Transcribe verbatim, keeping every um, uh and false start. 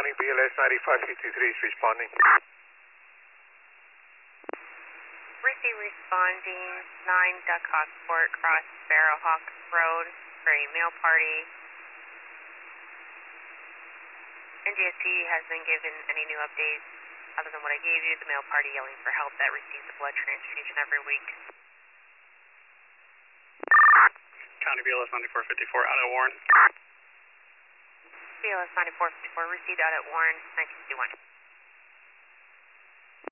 County, B L S ninety-five fifty-three is responding. Receive responding, nine Duck Hawk Court, cross Sparrowhawk Road for a mail party. N D S P has been given any new updates other than what I gave you, the mail party yelling for help that receives a blood transfusion every week. County B L S ninety-four fifty-four out at Warren. B L S ninety-four fifty-four received out at Warren, nine sixty-one.